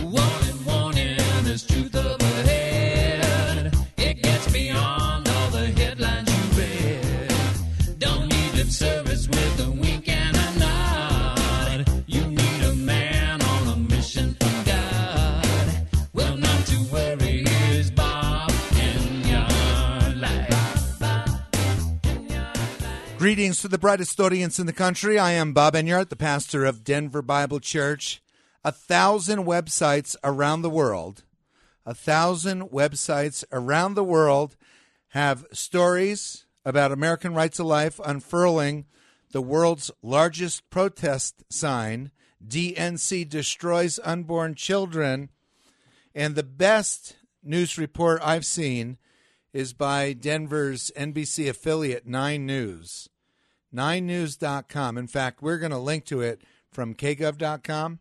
Warning, warning, there's truth up ahead. It gets beyond all the headlines you read. Don't need lip service with a wink and a nod. You need a man on a mission from God. Well, not to worry, here's Bob in your life. Greetings to the brightest audience in the country. I am Bob Enyart, the pastor of Denver Bible Church. 1,000 websites around the world. 1,000 websites around the world have stories about American Right to Life unfurling the world's largest protest sign, DNC Destroys Unborn Children. And the best news report I've seen is by Denver's NBC affiliate, 9 News. 9news.com. In fact, we're going to link to it from kgov.com.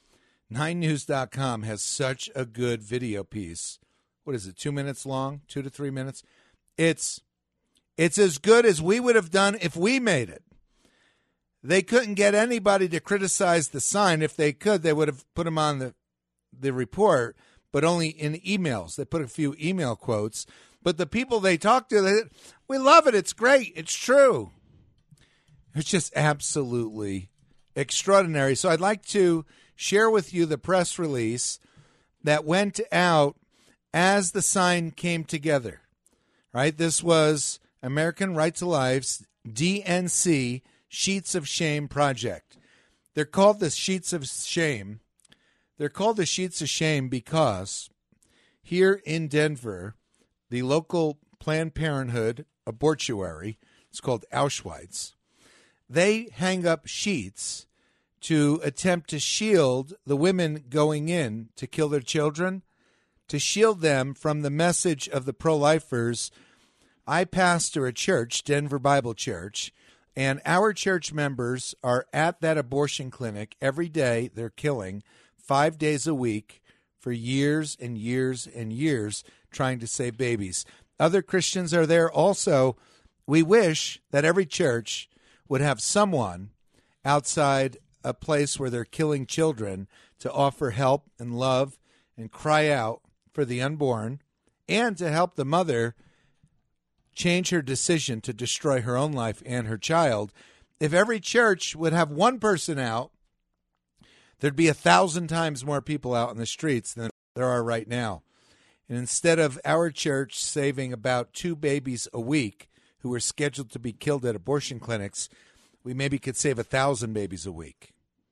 9news.com has such a good video piece. What is it, 2 minutes long? 2 to 3 minutes? It's as good as we would have done if we made it. They couldn't get anybody to criticize the sign. If they could, they would have put them on the report, but only in emails. They put a few email quotes. But the people they talked to, we love it. It's great. It's true. It's just absolutely extraordinary. So I'd like to share with you the press release that went out as the sign came together. Right? This was American Right to Life's DNC Sheets of Shame project. They're called the Sheets of Shame. They're called the Sheets of Shame because here in Denver, the local Planned Parenthood abortuary, it's called Auschwitz, they hang up sheets to attempt to shield the women going in to kill their children, to shield them from the message of the pro-lifers. I pastor a church, Denver Bible Church, and our church members are at that abortion clinic every day. They're killing 5 days a week for years and years and years trying to save babies. Other Christians are there also. We wish that every church would have someone outside a place where they're killing children to offer help and love and cry out for the unborn and to help the mother change her decision to destroy her own life and her child. If every church would have one person out, there'd be 1,000 times more people out in the streets than there are right now. And instead of our church saving about 2 babies a week who are scheduled to be killed at abortion clinics, we maybe could save 1,000 babies a week.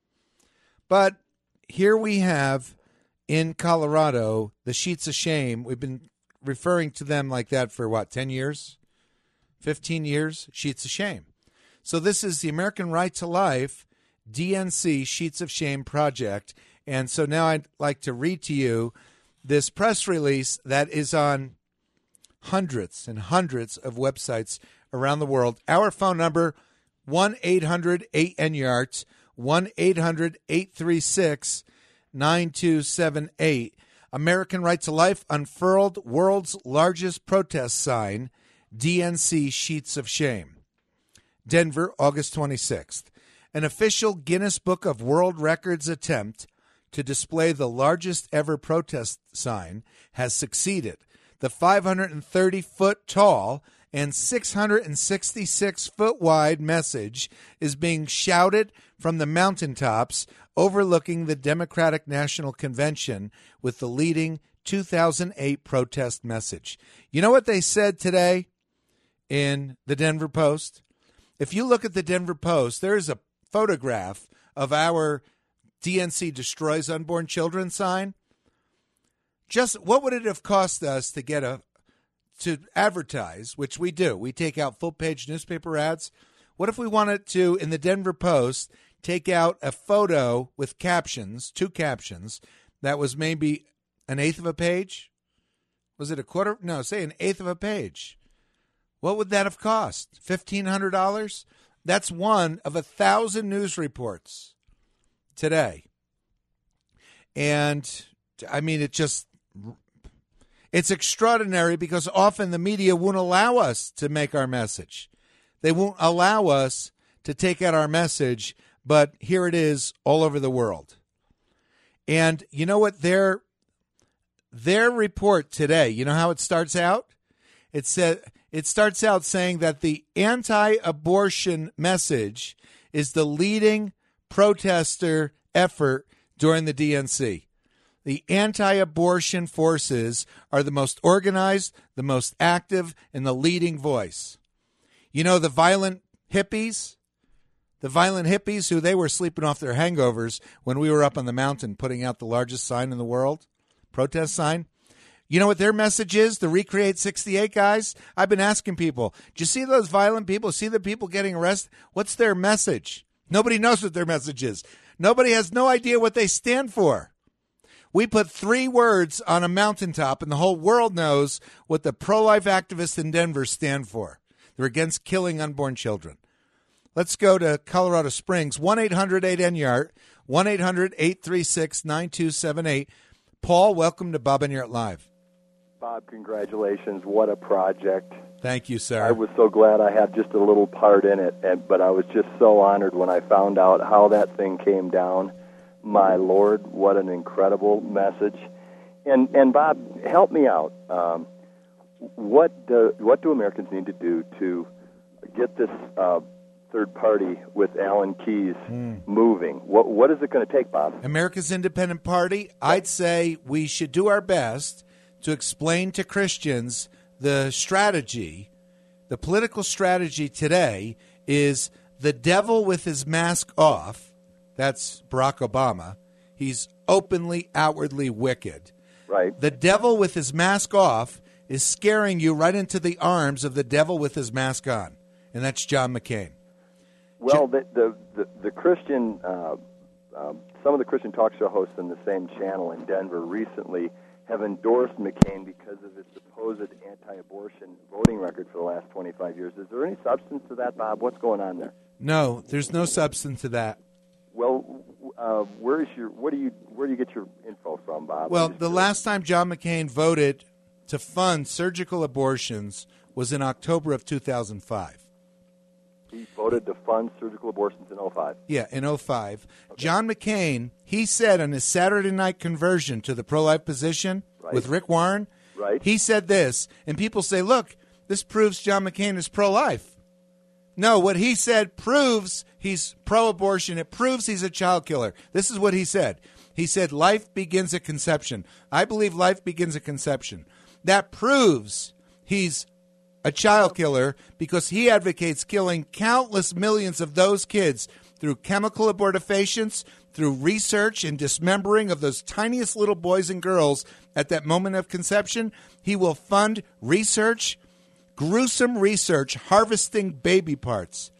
But here we have in Colorado the Sheets of Shame. We've been referring to them like that for 10 years? 15 years? Sheets of Shame. So this is the American Right to Life DNC Sheets of Shame project. And so now I'd like to read to you this press release that is on hundreds and hundreds of websites around the world. Our phone number, 1-800-8-NYARTS, 1-800-836-9278. American Right to Life unfurled world's largest protest sign, DNC Sheets of Shame. Denver, August 26th. An official Guinness Book of World Records attempt to display the largest ever protest sign has succeeded. The 530-foot tall and 666-foot wide message is being shouted from the mountaintops overlooking the Democratic National Convention with the leading 2008 protest message. You know what they said today in the Denver Post? If you look at the Denver Post, there is a photograph of our DNC Destroys Unborn Children sign. Just what would it have cost us to get to advertise, which we do. We take out full-page newspaper ads. What if we wanted to, in the Denver Post, take out a photo with captions, 2 captions, that was maybe an eighth of a page? Was it a quarter? No, say an eighth of a page. What would that have cost? $1,500? That's one of 1,000 news reports today. And, I mean, it's extraordinary because often the media won't allow us to make our message. They won't allow us to take out our message, but here it is all over the world. And you know what their report today, you know how it starts out? It starts out saying that the anti-abortion message is the leading protester effort during the DNC. The anti-abortion forces are the most organized, the most active, and the leading voice. You know, the violent hippies who they were sleeping off their hangovers when we were up on the mountain putting out the largest sign in the world, protest sign. You know what their message is? The Recreate 68 guys? I've been asking people, do you see those violent people? See the people getting arrested? What's their message? Nobody knows what their message is. Nobody has no idea what they stand for. We put 3 words on a mountaintop, and the whole world knows what the pro-life activists in Denver stand for. They're against killing unborn children. Let's go to Colorado Springs, 1-800-8NYART, 1-800-836-9278. Paul, welcome to Bob and Yart Live. Bob, congratulations. What a project. Thank you, sir. I was so glad I had just a little part in it, but I was just so honored when I found out how that thing came down. My Lord, what an incredible message. And Bob, help me out. What do Americans need to do to get this third party with Alan Keyes moving? What is it going to take, Bob? America's Independent Party, I'd say we should do our best to explain to Christians the strategy. The political strategy today is the devil with his mask off. That's Barack Obama. He's openly, outwardly wicked. Right. The devil with his mask off is scaring you right into the arms of the devil with his mask on, and that's John McCain. Well, the Christian, some of the Christian talk show hosts on the same channel in Denver recently have endorsed McCain because of his supposed anti-abortion voting record for the last 25 years. Is there any substance to that, Bob? What's going on there? No, there's no substance to that. Well, where do you get your info from, Bob? Well, the last time John McCain voted to fund surgical abortions was in October of 2005. He voted to fund surgical abortions in 2005. Yeah, in 2005. Okay. John McCain, he said on his Saturday night conversion to the pro-life position with Rick Warren, he said this, and people say, look, this proves John McCain is pro-life. No, what he said proves he's pro-abortion. It proves he's a child killer. This is what he said. He said, life begins at conception. I believe life begins at conception. That proves he's a child killer because he advocates killing countless millions of those kids through chemical abortifacients, through research and dismembering of those tiniest little boys and girls at that moment of conception. He will fund research, gruesome research, harvesting baby parts.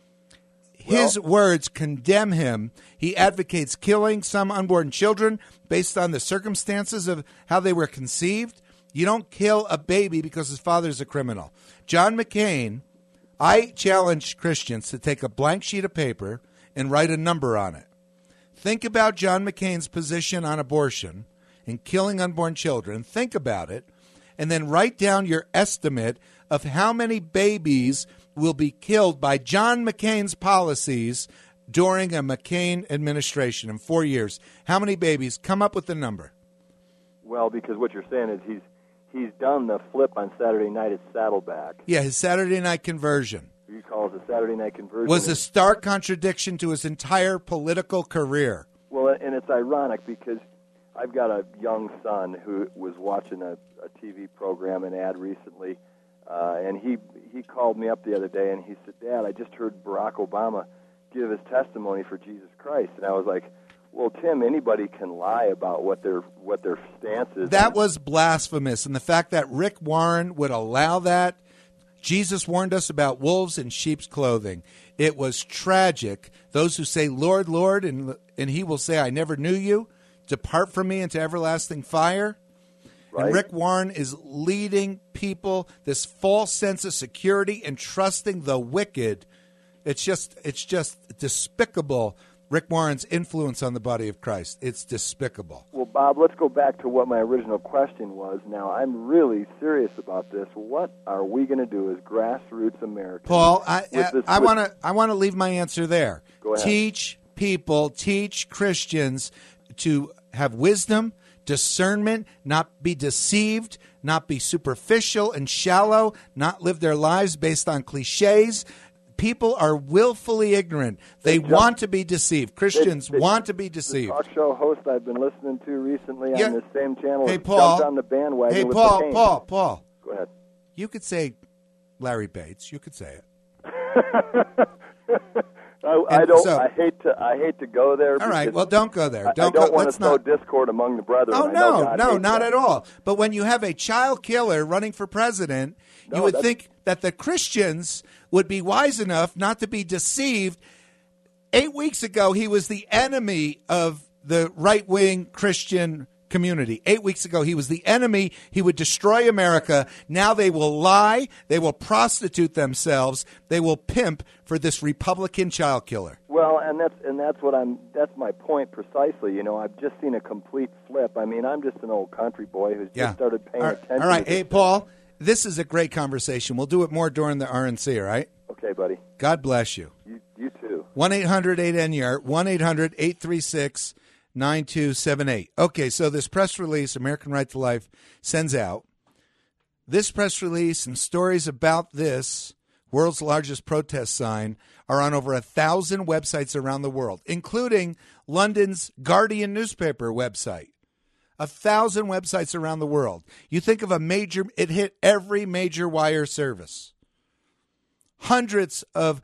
His words condemn him. He advocates killing some unborn children based on the circumstances of how they were conceived. You don't kill a baby because his father's a criminal. John McCain, I challenge Christians to take a blank sheet of paper and write a number on it. Think about John McCain's position on abortion and killing unborn children. Think about it, and then write down your estimate of how many babies will be killed by John McCain's policies during a McCain administration in 4 years. How many babies? Come up with the number. Well, because what you're saying is he's done the flip on Saturday night at Saddleback. Yeah, his Saturday night conversion. He calls a Saturday night conversion. Was a stark contradiction to his entire political career. Well, and it's ironic because I've got a young son who was watching a TV program, an ad recently, and he called me up the other day and he said, Dad, I just heard Barack Obama give his testimony for Jesus Christ. And I was like, well, Tim, anybody can lie about what their stance is. That was blasphemous. And the fact that Rick Warren would allow that, Jesus warned us about wolves in sheep's clothing. It was tragic. Those who say, Lord, Lord, and he will say, I never knew you. Depart from me into everlasting fire. Right. And Rick Warren is leading people this false sense of security and trusting the wicked. It's just despicable. Rick Warren's influence on the body of Christ. It's despicable. Well, Bob, let's go back to what my original question was. Now, I'm really serious about this. What are we going to do as grassroots Americans? Paul, I want to leave my answer there. Go ahead. Teach people, teach Christians to have wisdom, discernment, not be deceived, not be superficial and shallow, not live their lives based on cliches. People are willfully ignorant. They want to be deceived. Christians want to be deceived. The talk show host I've been listening to recently on this same channel jumped on the bandwagon. Hey, with Paul, the pain. Paul. Go ahead. You could say Larry Bates. You could say it. I hate to go there. All right, well, don't go there. I don't want to sow discord among the brethren. Oh, no, not at all. But when you have a child killer running for president, you would think that the Christians would be wise enough not to be deceived. 8 weeks ago, he was the enemy of the right-wing Christian community. 8 weeks ago, he was the enemy. He would destroy America. Now they will lie. They will prostitute themselves. They will pimp for this Republican child killer. Well, that's my point precisely. You know, I've just seen a complete flip. I mean, I'm just an old country boy who's just started paying attention. All right. Hey, Paul, this is a great conversation. We'll do it more during the RNC, all right? Okay, buddy. God bless you. You too. 1-800-8-NYART, 1-800-836-9278. Okay, so this press release American Right to Life sends out, this press release and stories about this world's largest protest sign are on over 1,000 websites around the world, including London's Guardian newspaper website. 1,000 websites around the world. You think of it hit every major wire service. Hundreds of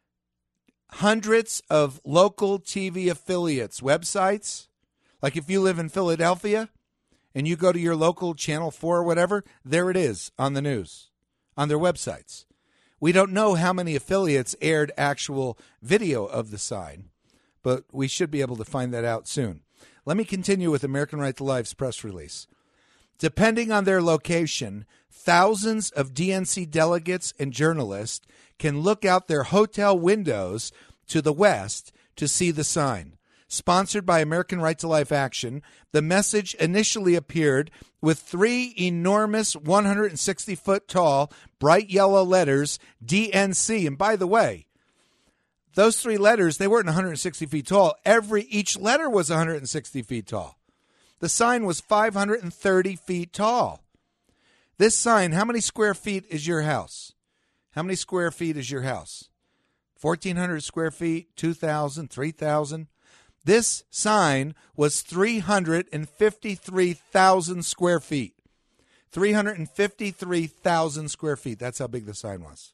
local TV affiliates, websites. Like if you live in Philadelphia and you go to your local Channel 4 or whatever, there it is on the news, on their websites. We don't know how many affiliates aired actual video of the sign, but we should be able to find that out soon. Let me continue with American Right to Life's press release. Depending on their location, thousands of DNC delegates and journalists can look out their hotel windows to the west to see the sign. Sponsored by American Right to Life Action, the message initially appeared with 3 enormous 160-foot tall, bright yellow letters, DNC. And by the way, those 3 letters, they weren't 160 feet tall. Each letter was 160 feet tall. The sign was 530 feet tall. This sign, how many square feet is your house? How many square feet is your house? 1,400 square feet, 2,000, 3,000? This sign was 353,000 square feet. 353,000 square feet. That's how big the sign was.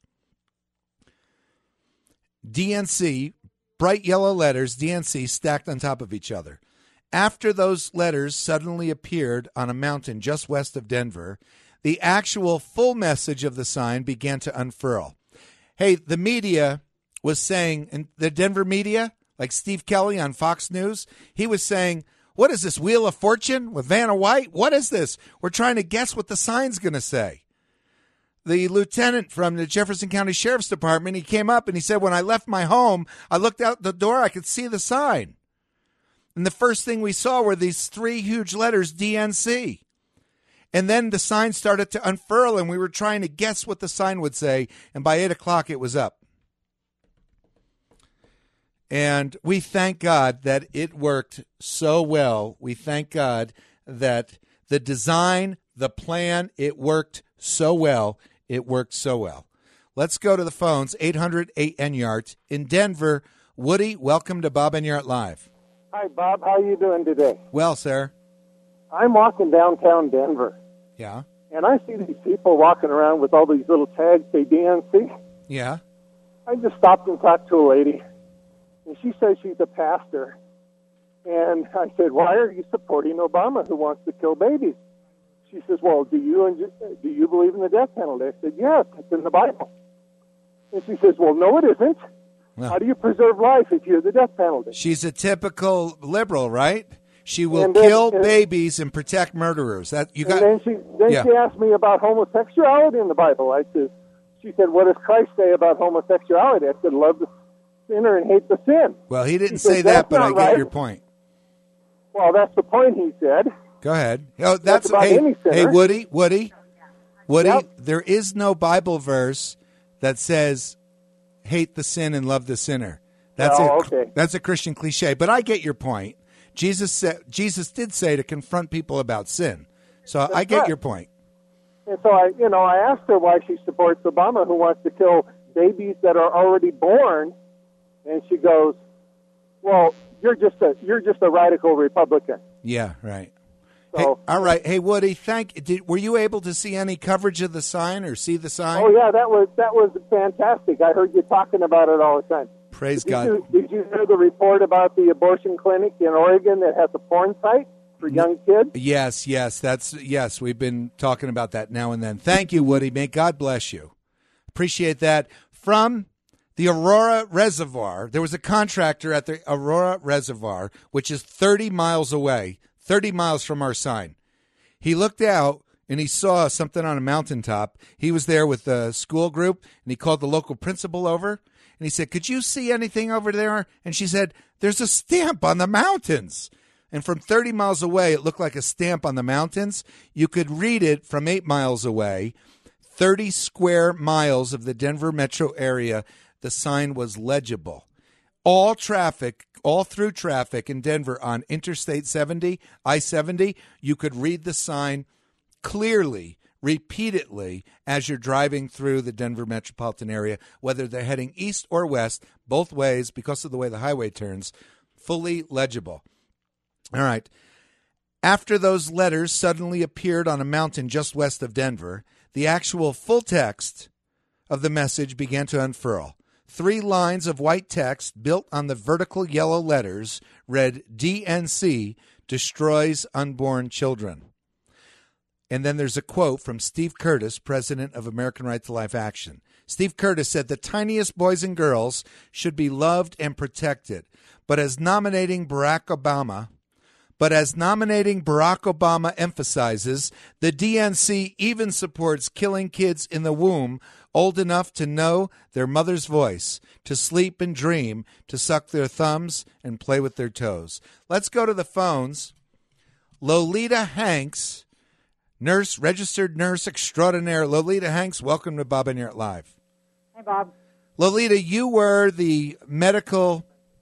DNC, bright yellow letters, DNC, stacked on top of each other. After those letters suddenly appeared on a mountain just west of Denver, the actual full message of the sign began to unfurl. Hey, the media was saying, and the Denver media, like Steve Kelly on Fox News, he was saying, what is this, Wheel of Fortune with Vanna White? What is this? We're trying to guess what the sign's going to say. The lieutenant from the Jefferson County Sheriff's Department, he came up and he said, when I left my home, I looked out the door, I could see the sign. And the first thing we saw were these 3 huge letters, DNC. And then the sign started to unfurl, and we were trying to guess what the sign would say. And by 8 o'clock, it was up. And we thank God that it worked so well. We thank God that the design, the plan, it worked so well. It worked so well. Let's go to the phones, 800-8NYART. In Denver, Woody, welcome to Bob Enyart Live. Hi, Bob. How are you doing today? Well, sir. I'm walking downtown Denver. Yeah. And I see these people walking around with all these little tags, say DNC. Yeah. I just stopped and talked to a lady, and she says she's a pastor. And I said, why are you supporting Obama, who wants to kill babies? She says, well, do you believe in the death penalty? I said, yes, it's in the Bible. And she says, well, no, it isn't. Well, how do you preserve life if you're the death penalty? She's a typical liberal, right? She will kill babies and protect murderers. Then she asked me about homosexuality in the Bible. She said, what does Christ say about homosexuality? I said, love the sinner and hate the sin. Well, he didn't say that, but I get your point. Well, that's the point, he said. Go ahead. Oh, that's about any sinner. Hey, Woody, Yep. There is no Bible verse that says hate the sin and love the sinner. That's okay. That's a Christian cliche, but I get your point. Jesus did say to confront people about sin. So I get correct. your point. And so I asked her why she supports Obama, who wants to kill babies that are already born, and she goes, "Well, you're just a radical Republican." Yeah, right. So, Hey, all right. Hey, Woody, were you able to see any coverage of the sign or see the sign? oh yeah, that was fantastic. I heard you talking about it all the time. Praise Did God. Did you hear the report about the abortion clinic in Oregon that has a porn site for young kids? Yes. We've been talking about that now and then. Thank you, Woody. May God bless you. Appreciate that. From the Aurora Reservoir, there was a contractor at the Aurora Reservoir, which is 30 miles away, 30 miles from our sign. He looked out and he saw something on a mountaintop. He was there with the school group, and he called the local principal over, and he said, "Could you see anything over there?" And she said, "There's a stamp on the mountains." And from 30 miles away, it looked like a stamp on the mountains. You could read it from 8 miles away, 30 square miles of the Denver metro area. The sign was legible. All through traffic in Denver on Interstate 70, I-70, you could read the sign clearly, repeatedly, as you're driving through the Denver metropolitan area, whether they're heading east or west, both ways, because of the way the highway turns, fully legible. All right. After those letters suddenly appeared on a mountain just west of Denver, the actual full text of the message began to unfurl. 3 lines of white text built on the vertical yellow letters read, "DNC destroys unborn children." And then there's a quote from Steve Curtis, president of American Right to Life Action. Steve Curtis said, "The tiniest boys and girls should be loved and protected. But as nominating Barack Obama emphasizes, the DNC even supports killing kids in the womb old enough to know their mother's voice, to sleep and dream, to suck their thumbs and play with their toes." Let's go to the phones. Lolita Hanks, registered nurse extraordinaire. Lolita Hanks, welcome to Bob and Eric Live. Hey, Bob. Lolita, you were the medical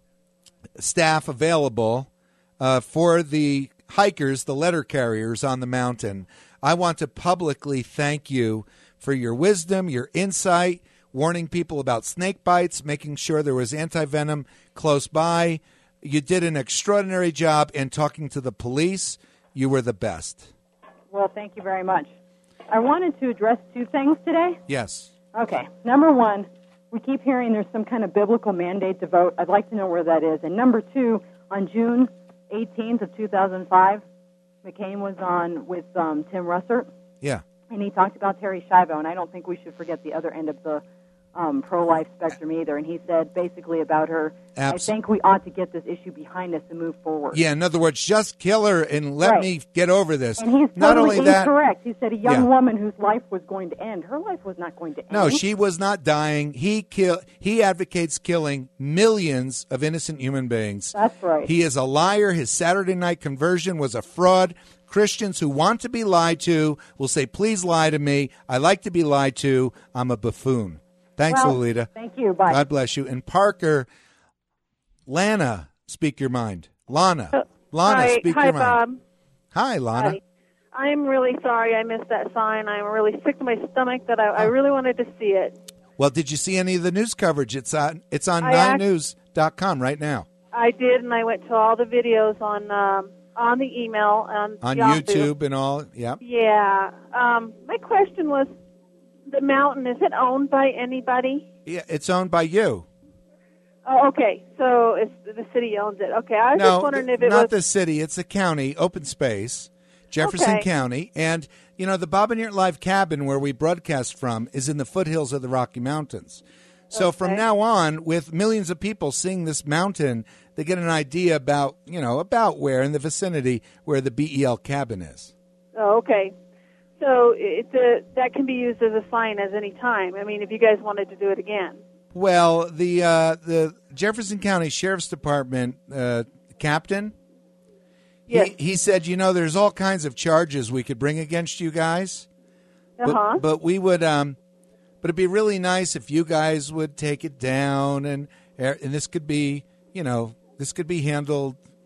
staff available for the hikers, the letter carriers on the mountain. I want to publicly thank you for your wisdom, your insight, warning people about snake bites, making sure there was anti-venom close by. You did an extraordinary job in talking to the police. You were the best. Well, thank you very much. I wanted to address 2 things today. Yes. Okay. Number 1, we keep hearing there's some kind of biblical mandate to vote. I'd like to know where that is. And number 2, on June 18th of 2005, McCain was on with Tim Russert. Yeah. And he talked about Terry Schiavo, and I don't think we should forget the other end of the pro-life spectrum either. And he said basically about her, I think we ought to get this issue behind us and move forward. Yeah, in other words, just kill her and let me get over this. And he's not totally only that, incorrect. He said a young woman whose life was going to end. Her life was not going to end. No, she was not dying. He advocates killing millions of innocent human beings. That's right. He is a liar. His Saturday night conversion was a fraud. Christians who want to be lied to will say, "Please lie to me. I like to be lied to. I'm a buffoon." Thanks, Lolita. Thank you. Bye. God bless you. And Parker, Lana, speak your mind. Lana, speak your mind. Bob. Hi, Lana. Hi. I'm really sorry I missed that sign. I'm really sick to my stomach that I really wanted to see it. Well, did you see any of the news coverage? It's on 9news.com right now. I did, and I went to all the videos on the email on Yahoo. YouTube and all. Yep. Yeah. My question was, the mountain, is it owned by anybody? Yeah, it's owned by you. Oh, okay. So it's the city owns it. Okay. I was just wondering if it was not the city. It's a county, open space, Jefferson County, and the Bob and Eric Live cabin where we broadcast from is in the foothills of the Rocky Mountains. So from now on, with millions of people seeing this mountain, they get an idea about where in the vicinity where the BEL cabin is. Oh, okay. So that can be used as a sign as any time. I mean, if you guys wanted to do it again. Well, the Jefferson County Sheriff's Department captain, yes. he said, there's all kinds of charges we could bring against you guys. But we would, but it'd be really nice if you guys would take it down, and this could be, handled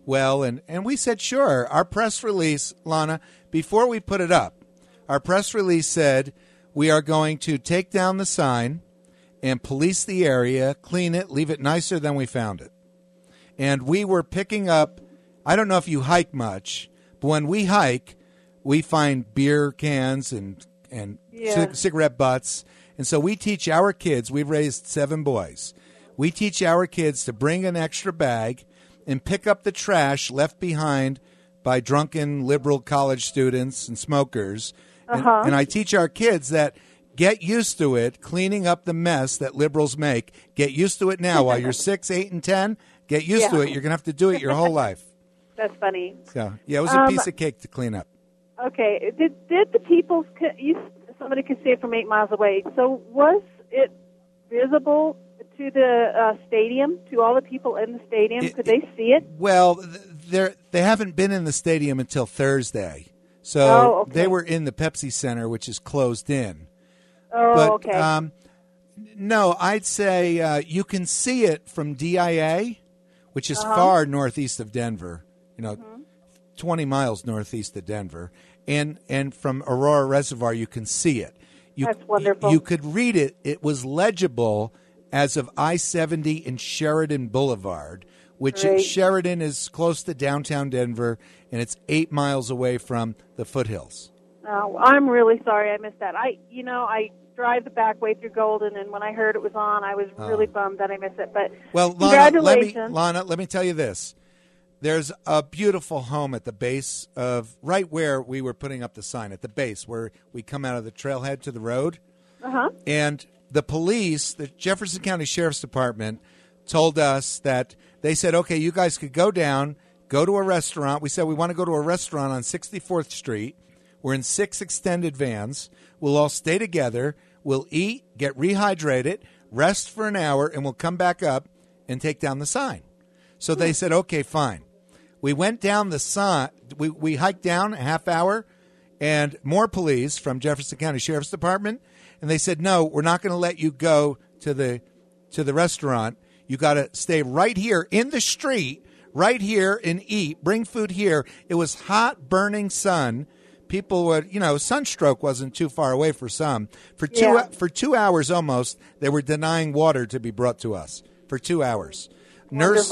well, and we said, sure. Our press release, Lana, before we put it up, our press release said we are going to take down the sign and police the area, clean it, leave it nicer than we found it. And we were picking up, I don't know if you hike much, but when we hike, we find beer cans and cigarette butts. And so we teach our kids, we've raised 7 boys, we teach our kids to bring an extra bag and pick up the trash left behind by drunken liberal college students and smokers. And I teach our kids that get used to it, cleaning up the mess that liberals make. Get used to it now. While you're 6, 8, and 10, get used to it. You're going to have to do it your whole life. That's funny. So, yeah, it was a piece of cake to clean up. Okay. Did the people, somebody could see it from 8 miles away, so was it visible to the stadium, to all the people in the stadium? Could they see it? Well, they haven't been in the stadium until Thursday. So they were in the Pepsi Center, which is closed in. Okay. No, I'd say you can see it from DIA, which is far northeast of Denver, 20 miles northeast of Denver. And from Aurora Reservoir, you can see it. That's wonderful. You could read it. It was legible as of I-70 and Sheridan Boulevard, which Sheridan is close to downtown Denver, and it's 8 miles away from the foothills. Oh, I'm really sorry I missed that. I drive the back way through Golden, and when I heard it was on, I was really bummed that I missed it. But congratulations. Lana, let me tell you this. There's a beautiful home at the base of, right where we were putting up the sign, at the base where we come out of the trailhead to the road. And the police, the Jefferson County Sheriff's Department, told us that they said, okay, you guys could go down, go to a restaurant. We said we want to go to a restaurant on 64th Street. We're in 6 extended vans. We'll all stay together. We'll eat, get rehydrated, rest for an hour, and we'll come back up and take down the sign. So they said, okay, fine. We went down the sign. We hiked down a half hour, and more police from Jefferson County Sheriff's Department, and they said, no, we're not going to let you go to the restaurant. You got to stay right here in the street, right here, and eat. Bring food here. It was hot, burning sun. People would, sunstroke wasn't too far away for some. For 2 hours almost, they were denying water to be brought to us for 2 hours. Nurse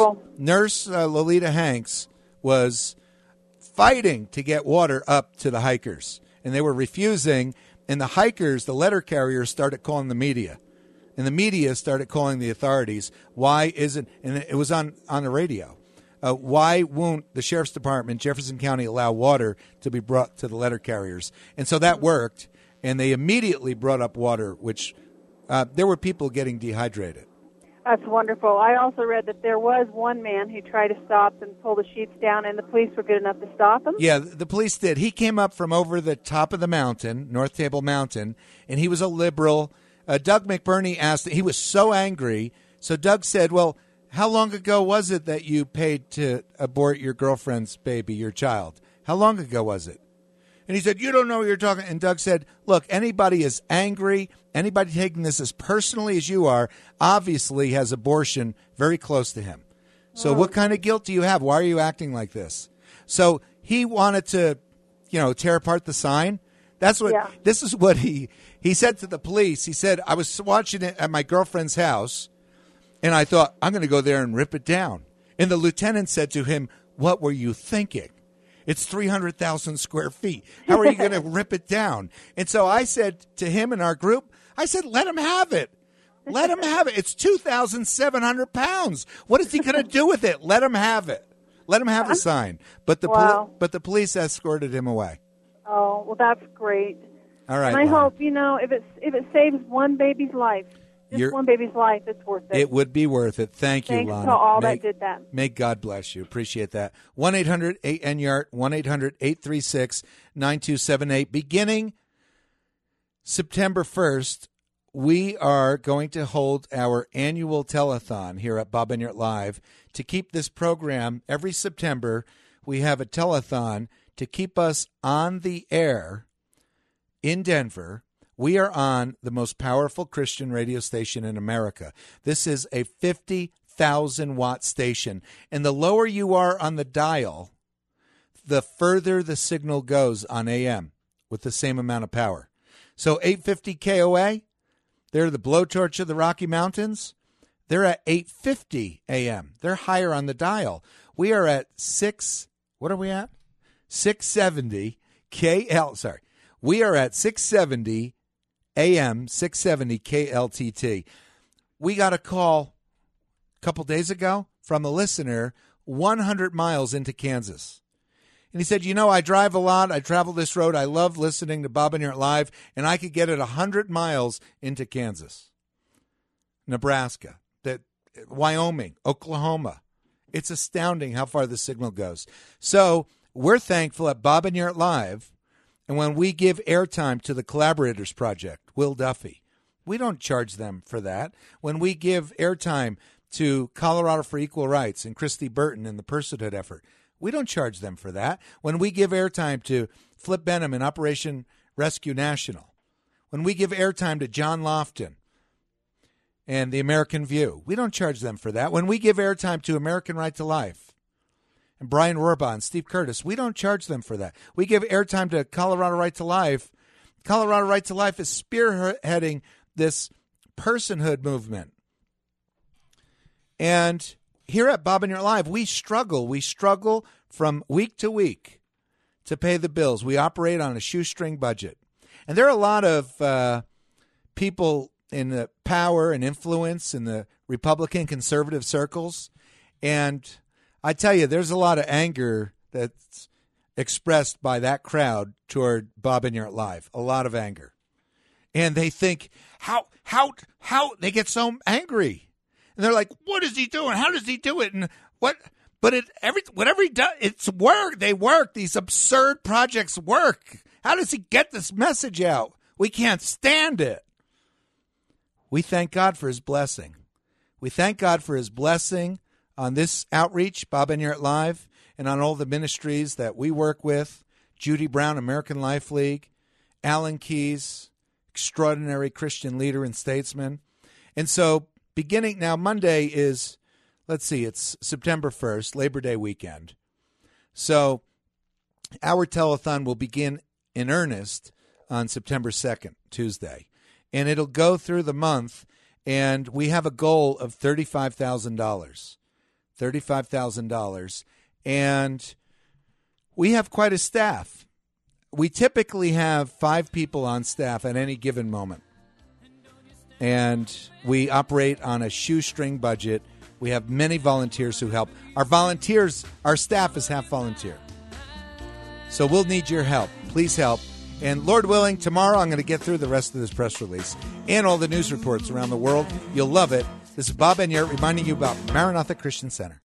Lolita Hanks was fighting to get water up to the hikers, and they were refusing. And the hikers, the letter carriers, started calling the media, and the media started calling the authorities. Why isn't? And it was on the radio. Why won't the Sheriff's Department, Jefferson County, allow water to be brought to the letter carriers? And so that worked, and they immediately brought up water, which there were people getting dehydrated. That's wonderful. I also read that there was one man who tried to stop and pull the sheets down, and the police were good enough to stop him? Yeah, the police did. He came up from over the top of the mountain, North Table Mountain, and he was a liberal. Doug McBurney asked, he was so angry, so Doug said, well, how long ago was it that you paid to abort your girlfriend's baby, your child? How long ago was it? And he said, you don't know what you're talking. And Doug said, look, anybody is angry, anybody taking this as personally as you are, obviously has abortion very close to him. So what kind of guilt do you have? Why are you acting like this? So he wanted to, tear apart the sign. This is what he said to the police. He said, I was watching it at my girlfriend's house, and I thought, I'm going to go there and rip it down. And the lieutenant said to him, what were you thinking? It's 300,000 square feet. How are you going to rip it down? And so I said to him in our group, I said, let him have it. Let him have it. It's 2,700 pounds. What is he going to do with it? Let him have it. Let him have the sign. But the police escorted him away. Oh, well, that's great. All right. And I hope, if it saves one baby's life, one baby's life, it's worth it. It would be worth it. Thank you, Lana. Thanks to all that did that. May God bless you. Appreciate that. 1-800-8NYART, 1-800-836-9278. Beginning September 1st, we are going to hold our annual telethon here at Bob Enyart Live. To keep this program, every September, we have a telethon to keep us on the air in Denver. We are on the most powerful Christian radio station in America. This is a 1,000-watt station. And the lower you are on the dial, the further the signal goes on AM with the same amount of power. So 850 KOA, they're the blowtorch of the Rocky Mountains. They're at 850 AM. They're higher on the dial. We are at 670 KL, sorry. We are at 670 AM, 670 KLTT. We got a call a couple days ago from a listener 100 miles into Kansas. And he said, I drive a lot. I travel this road. I love listening to Bob and Yurt Live, and I could get it 100 miles into Kansas, Nebraska, Wyoming, Oklahoma. It's astounding how far the signal goes. So we're thankful at Bob and Yurt Live, and when we give airtime to the Collaborators Project, Will Duffy, we don't charge them for that. When we give airtime to Colorado for Equal Rights and Christy Burton and the personhood effort, we don't charge them for that. When we give airtime to Flip Benham and Operation Rescue National, when we give airtime to John Lofton and the American View, we don't charge them for that. When we give airtime to American Right to Life and Brian Rohrbaugh and Steve Curtis, we don't charge them for that. We give airtime to Colorado Right to Life. Colorado Right to Life is spearheading this personhood movement. And here at Bob and Yurt Live, we struggle. We struggle from week to week to pay the bills. We operate on a shoestring budget. And there are a lot of people in the power and influence in the Republican conservative circles. And I tell you, there's a lot of anger that's expressed by that crowd toward Bob and Yurt Live. A lot of anger. And they think, how they get so angry. And they're like, what is he doing? How does he do it? And what? But whatever he does, it's work. They work. These absurd projects work. How does he get this message out? We can't stand it. We thank God for his blessing. We thank God for his blessing on this outreach, Bob and Yurt Live, and on all the ministries that we work with. Judy Brown, American Life League, Alan Keyes, extraordinary Christian leader and statesman. And so beginning now, Monday is, it's September 1st, Labor Day weekend. So our telethon will begin in earnest on September 2nd, Tuesday. And it'll go through the month, and we have a goal of $35,000. $35,000. And we have quite a staff. We typically have 5 people on staff at any given moment. And we operate on a shoestring budget. We have many volunteers who help. Our staff is half volunteer. So we'll need your help. Please help. And Lord willing, tomorrow I'm going to get through the rest of this press release and all the news reports around the world. You'll love it. This is Bob and Yurt reminding you about Maranatha Christian Center.